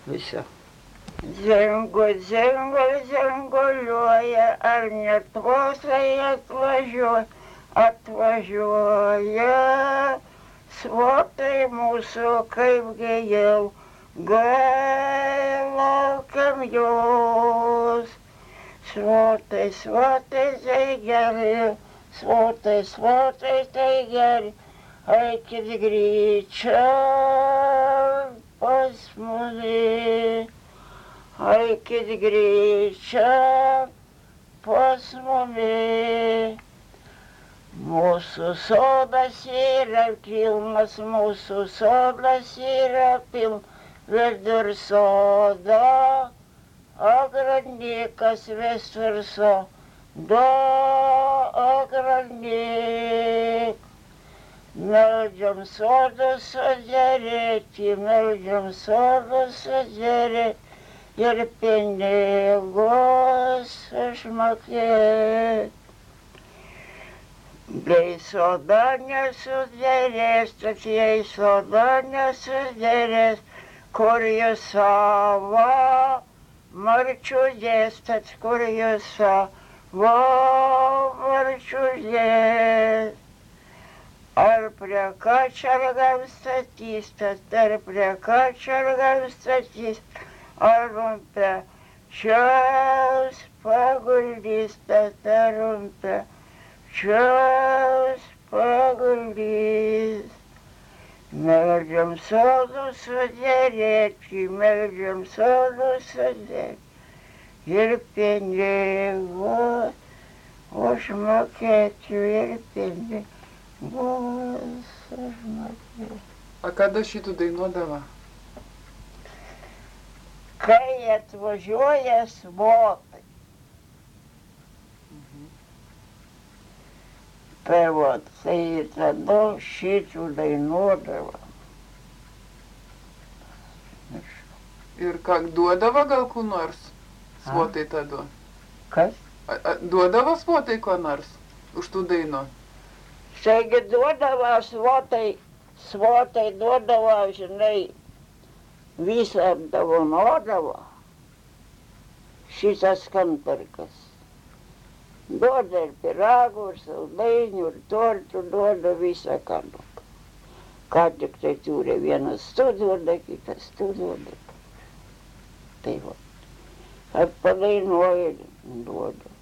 Viso. Zenguliuoja, ar net vosai atvažiuoja, svotai mūsų kaipgi jau laukiam jos. Svotai tai geri, svotai tai geri, eikit greičiau pas mumi. Eikit greičiau pas mumi. Mūsų sodas yra pilnas, mūsų sodas yra pilnas, vidur sodo, ogrodnikas visur sodo, ogrodnik. Meldžiam sodus suderėti, meldžiam sodus suderėti. Ir pinigus išmokėt. Jei soda nesuderės, tad jei soda nesuderės, kur jūs savo marčiudės, tad kur jūs savo marčiudės. Ar prie kačergam statys, tad ar prie kačergam statys, ar rumpečiaus paguldys, tad ar rumpečiaus paguldys. Meldžiam sodus suderėti, meldžiam sodus suderėti ir pinigus užmokėti, ir pinigus užmokėti. A kada šitų dainuodavo? Kai atvažiuoja svotai. Tai vat, tai tada šitų dainuodavo. Ir ką, duodavo gal ko nors? Svotai tada? Kas? Duodavo svotai ko nors už tų dainų? Taigi duodavo svotai duodavo, žinai, visą apdovanodavo šitas kantarkas. Duoda ir pyragų, ir saldainių, ir tortų, duoda visą kantarką. Ką tik tai turi, vienas tu duoda, kitas tu duoda. Tai va, padainuoja, duoda.